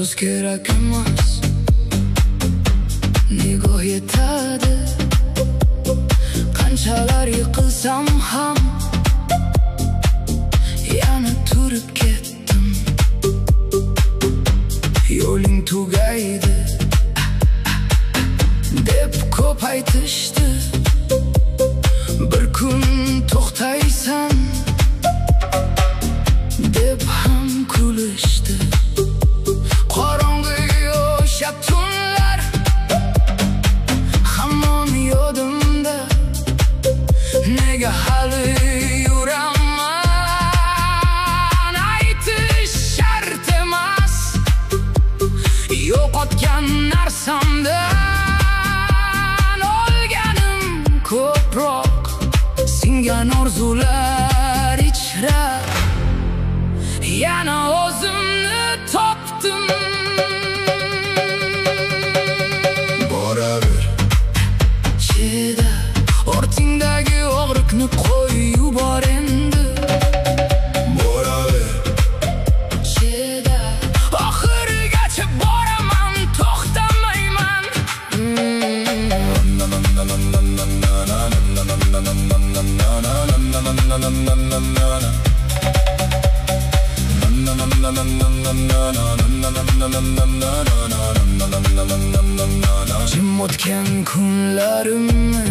so'z kerak emas, nigoh yetadi. Qanchalar yiqilsam ham yana turib ketdim. Yo'ling tugaydi deb ko'p aytishdi. Bir kun to'xtaysan deb ham kulishdi. Qorong'i o'sha tunlar hamon yodimda. Nega hali yuraman? Aytish shart emas, yo'qotgan narsamdan olganim ko'proq. Singan orzular ichra yana o'zimni topdim. Boraver, chida, ortingdagi og'riqni qo'y yubor endi. Boraver, chida, oxirigacha boraman, to'xtamayman. Jim o'tgan kunlarimni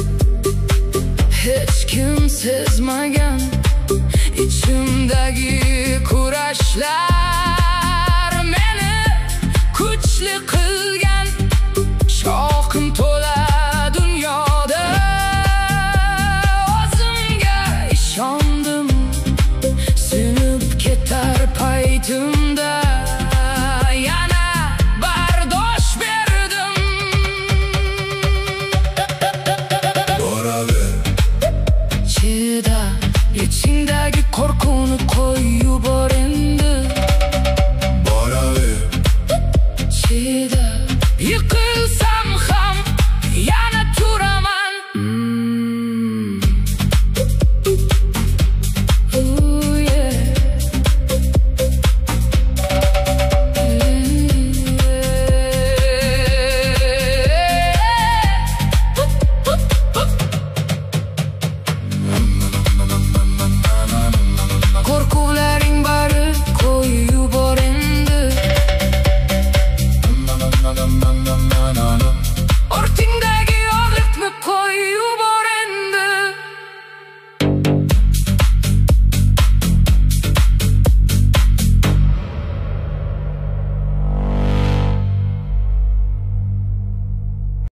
hech kim sezmagan, ichimdagi kurashlar